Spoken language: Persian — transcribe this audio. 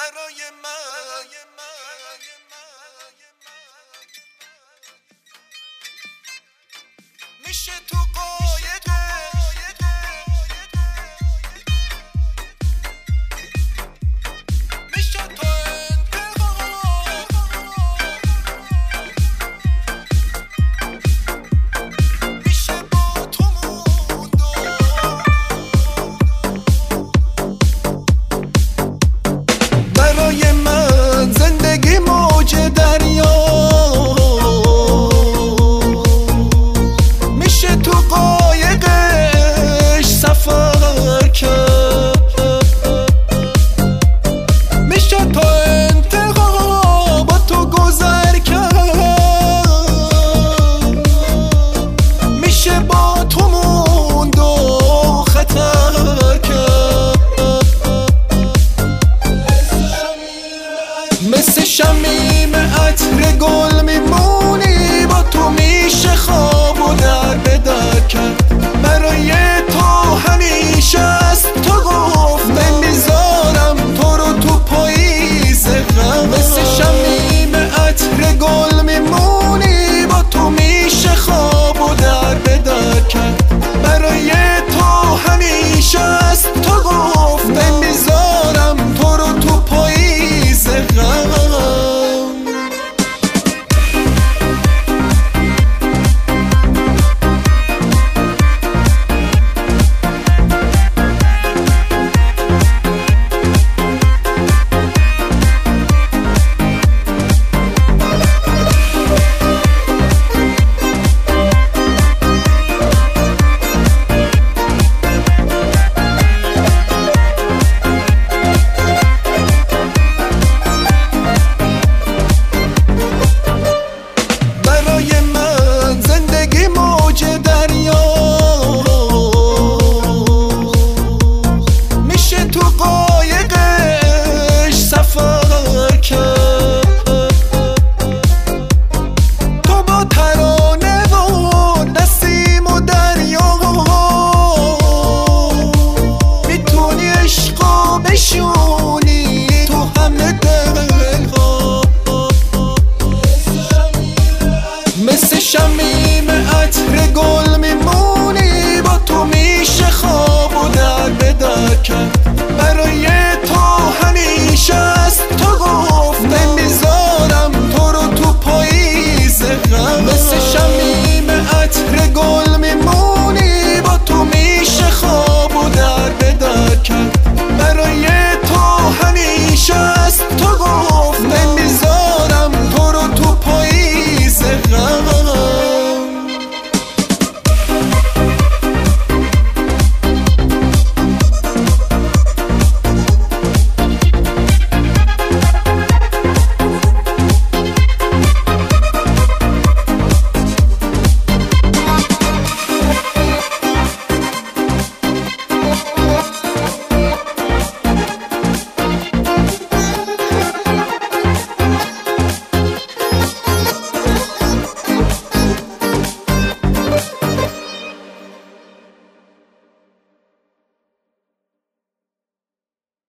برای من میشه تو قایقه میشه تو انتها میشه با تو موندو برای من زندگی موج دریا میشه تو قایقش سفر کرد میشه تو انتها با تو گذر کرد میشه با تو موند و خطر کرد مثل شمیم عطر گل میمونی با تو میشه خواب و در به در کرد برای تو همیشه از تو گفتم میذارم تو رو تو پاییز غم مثل شمیم عطر گل میمونی با تو میشه خواب و در به در کرد برای تو همیشه از تو گفتم میذارم تو رو تو پاییز غم مثل شمیم عطر گل میمونی با تو میشه خواب و در به در کرد